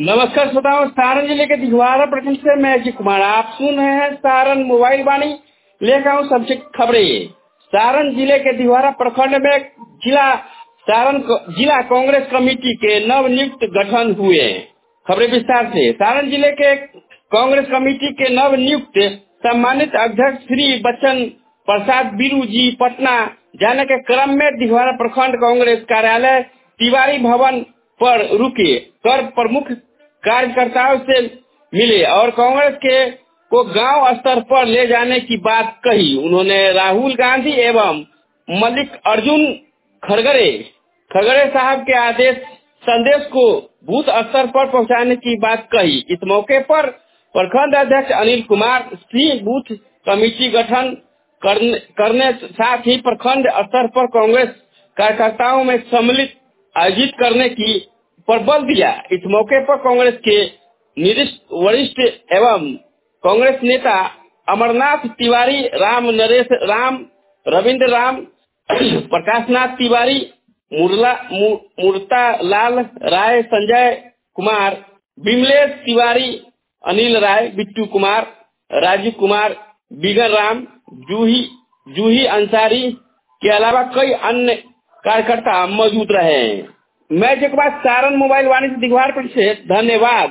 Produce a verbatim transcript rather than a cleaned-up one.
नमस्कार श्रोताओं, सारण जिले के दिघवारा प्रखंड से मैं अजय कुमार आप सुन रहे हैं सारण मोबाइल वाणी। लेकर आऊँ सबसे खबरें। सारण जिले के दिघवारा प्रखंड में जिला सारण जिला कांग्रेस कमेटी के नव नियुक्त गठन हुए। खबरें विस्तार से। सारण जिले के कांग्रेस कमेटी के नव नियुक्त सम्मानित अध्यक्ष श्री बच्चन प्रसाद बीरू जी पटना जाने के क्रम में दिघवारा प्रखंड कांग्रेस कार्यालय तिवारी भवन पर रुके कर प्रमुख कार्यकर्ताओं से मिले और कांग्रेस के को गांव स्तर पर ले जाने की बात कही। उन्होंने राहुल गांधी एवं मल्लिक अर्जुन खड़गरे खड़गरे साहब के आदेश संदेश को बूथ स्तर पर पहुंचाने की बात कही। इस मौके पर प्रखंड अध्यक्ष अनिल कुमार सिंह बूथ कमेटी गठन करने, करने साथ ही प्रखंड स्तर पर कांग्रेस कार्यकर्ताओं में सम्मिलित आयोजित करने की पर बल दिया। इस मौके पर कांग्रेस के निरिष्ठ वरिष्ठ एवं कांग्रेस नेता अमरनाथ तिवारी, राम नरेश राम, रविंद्र राम, प्रकाश नाथ तिवारी, मुरला मूर्ता लाल राय, संजय कुमार, विमलेश तिवारी, अनिल राय, बिट्टू कुमार, राजू कुमार, बिगन राम, जूही जूही अंसारी के अलावा कई अन्य कार्यकर्ता मौजूद रहे। मैं जगबाद सारण मोबाइल वाणी से दिघवार से धन्यवाद।